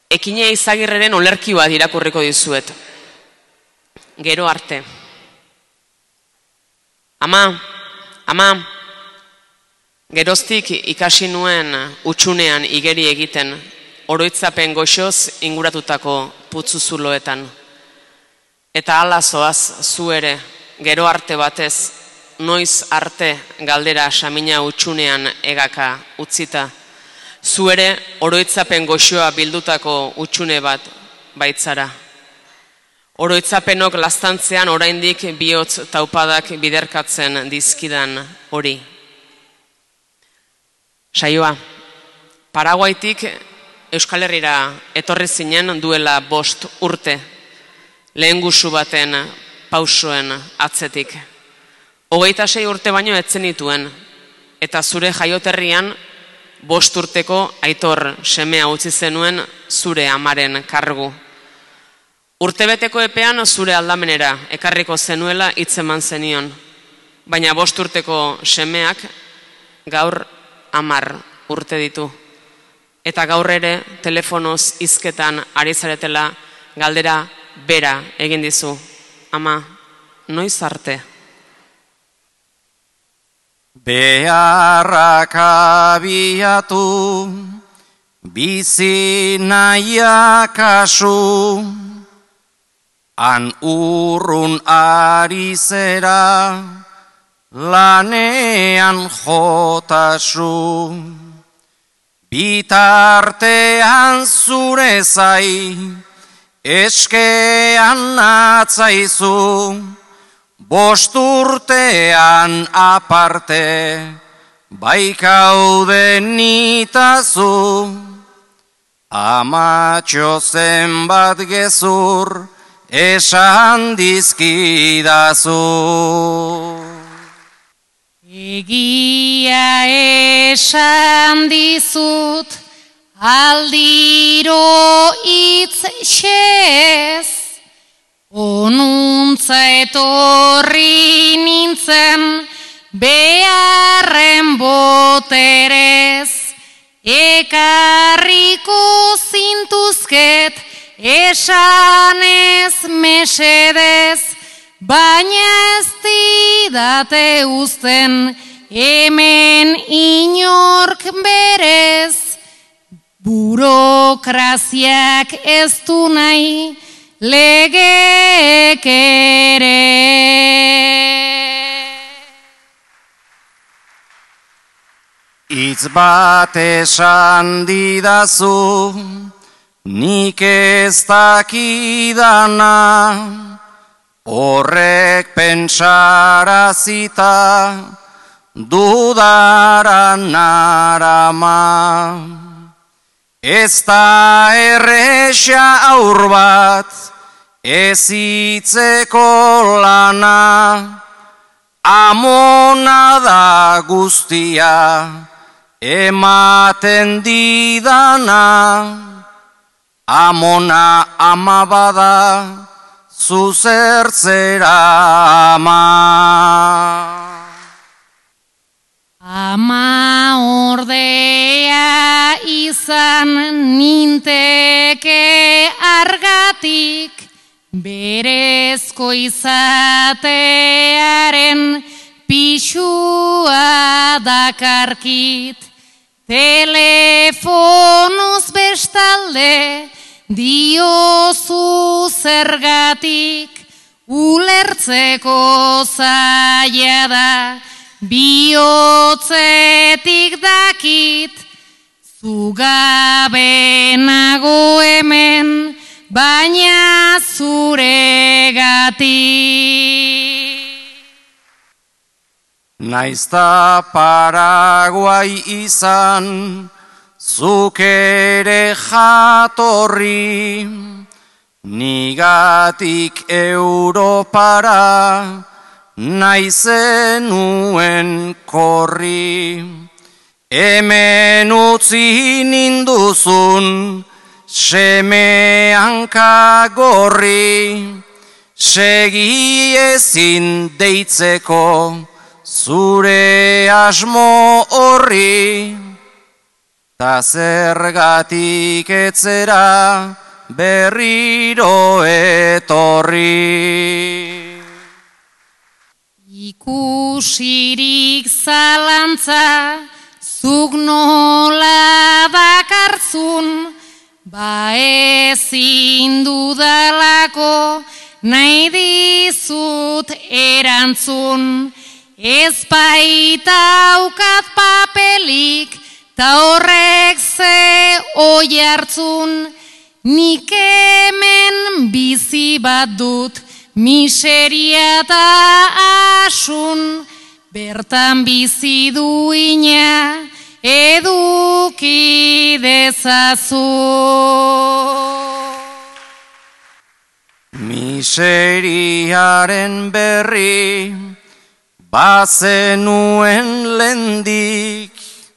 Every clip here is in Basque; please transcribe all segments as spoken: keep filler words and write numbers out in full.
Ekine Izagirreren olerki bat irakurriko dizuet. Gero arte. Ama, ama, geroztik ikasi nuen utxunean igeri egiten, oroitzapen goxoz inguratutako putzuzuloetan. Eta hala zoaz zu ere, gero arte batez, noiz arte galdera samina utxunean egaka utzita, zu ere oroitzapen goxoa bildutako utxune bat baitzara. Oroitzapenok laztantzean oraindik bihotz taupadak biderkatzen dizkidan hori. Saioa, Paraguaitik Euskal Herrira etorri zinen duela bost urte, lehen gusu baten pausoen atzetik. Hogeita sei urte baino etzen dituen, eta zure jaioterrian bost urteko Aitor semea utzi zenuen zure amaren kargu. Urtebeteko epean zure aldamenera ekarriko zenuela hitzeman zenion, baina bost urteko semeak gaur amar urte ditu. Eta gaur ere telefonoz hizketan ari zaretela galdera bera egin dizu. Ama, noiz arte? Beharrak abiatu, bizi nahiak kasu, han urrun ari zera, lanean jotasu. Bitartean zure zai, eskean atzaizu, bost urtean aparte, baikaude nitazu. Amatxo zenbat gezur, esan dizkidazu. Egia esan dizut, aldiro hitz xez, onuntza etorri nintzen, beharren boterez, ekarriko zintuzket, esanez mesedez, baina ez didate uzten, hemen inork berez, burokraziak ez du nahi, legeek ere. Hitz bat esan didazu, nik ez dakidana, horrek pentsarazita, dudara narama. Ez da erresa aur bat, ez hitzeko lana, amona da guztia, ematen didana. Amona ama bada, zuzertzera ama. Ama ordea izan ninteke argatik, berezko izatearen pixua dakarkit. Telefonoz bestalde diozu zergatik, ulertzeko zaila da, bihotzetik dakit, zugabe nago hemen, baina zuregatik. Naizta Paraguai izan, zuk ere jatorri, nigatik Europara, naizenuen korri. Hemen utzi ninduzun, seme hanka gorri, segi ezin deitzeko, zure asmo horri. ta zergatik etzera berriro etorri. Ikusirik zalantza, zuk nola dakartzun, ba ezin dudalako nahi dizut erantzun. Ez baitaukat papelik, ta horrek ze oi hartzun, nik hemen bizi bat dut, miseria eta asun, bertan bizi duina eduki dezazu. Miseriaren berri bazenuen lendik,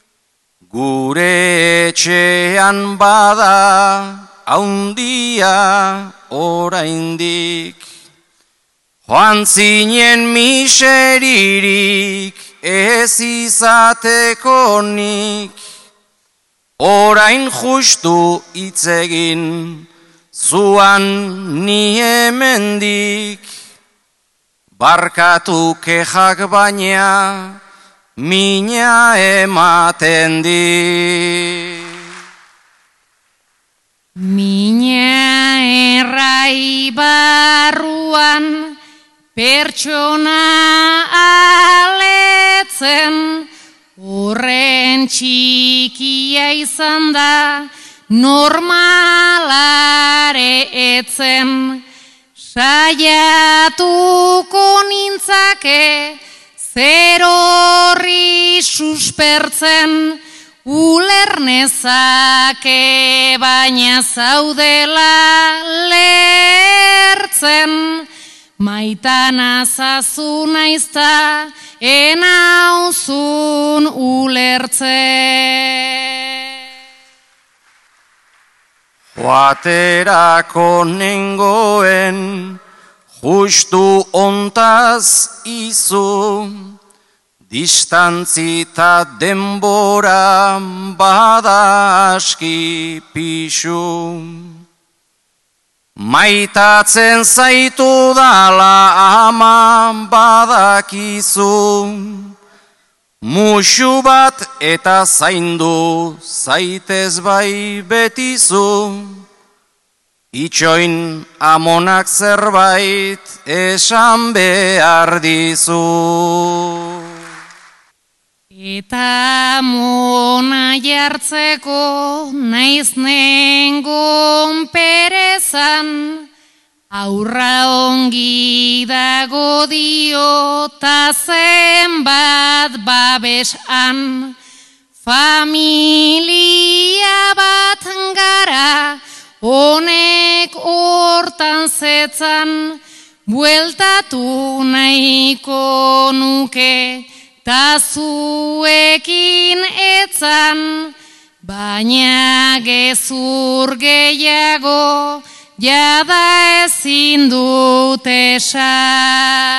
gure etxean bada haundia oraindik. Joan zinen miseririk ez izateko nik, orain justu hitz egin zuan ni hemendik. Barkatu kexak baina mina ematen di. Mina errai barruan pertsona aletzen, horren txikia izan da normalare etzen. Saiatuko nintzake zer horri suspertzen, ulernezake baina zaudela lertzen. Maitana zazu naizta enauzun ulertzen. Joaterako nengoen justu ontaz izu, distantzita denbora bada aski pixu. Maitatzen zaitu dala ama badakizu, musu bat eta zaindu zaitez bai betizu, itxoin amonak zerbait esan behar dizu. Eta amona jartzeko naiz nengon perezan, aurra ongi dago dio ta zenbat babesan. Familia bat gara, honek hortan zetzan, bueltatu nahiko nuke, ta zuekin etzan, baina gezur gehiago jada ezin dut esan.